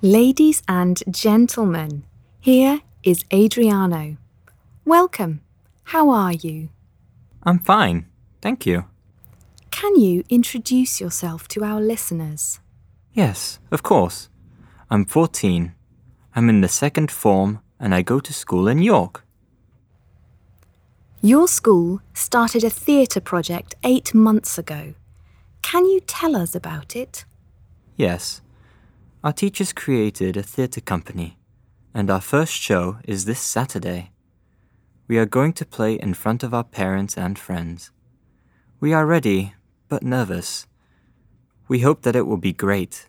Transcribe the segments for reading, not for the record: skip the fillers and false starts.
Ladies and gentlemen, here is Adriano. Welcome. How are you? I'm fine, thank you. Can you introduce yourself to our listeners? Yes, of course. I'm 14. I'm in the second form and I go to school in York. Your school started a theatre project 8 months ago. Can you tell us about it? Yes. Our teachers created a theatre company, and our first show is this Saturday. We are going to play in front of our parents and friends. We are ready, but nervous. We hope that it will be great.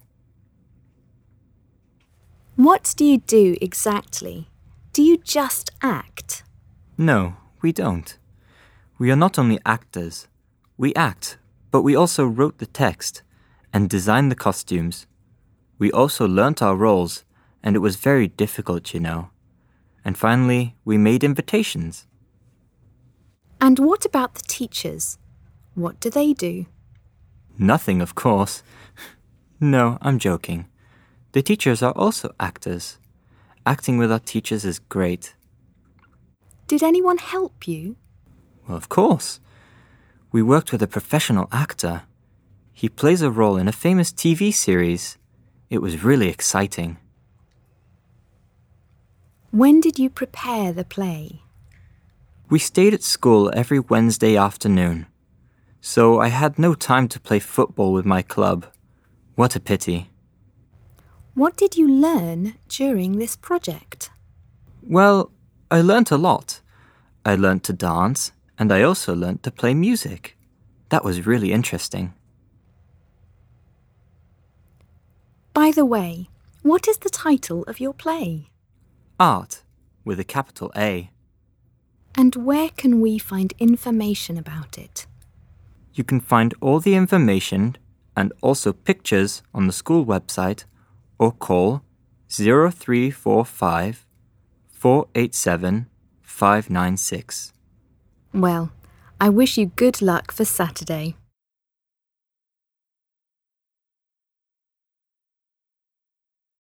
What do you do exactly? Do you just act? No, we don't. We are not only actors. We act, but we also wrote the text and designed the costumes. We also learnt our roles, and it was very difficult, you know. And finally, we made invitations. And what about the teachers? What do they do? Nothing, of course. No, I'm joking. The teachers are also actors. Acting with our teachers is great. Did anyone help you? Well, of course. We worked with a professional actor. He plays a role in a famous TV series. It was really exciting. When did you prepare the play? We stayed at school every Wednesday afternoon, so I had no time to play football with my club. What a pity. What did you learn during this project? Well, I learnt a lot. I learnt to dance, and I also learnt to play music. That was really interesting. By the way, what is the title of your play? Art, with a capital A. And where can we find information about it? You can find all the information and also pictures on the school website or call 0345 487 596. Well, I wish you good luck for Saturday.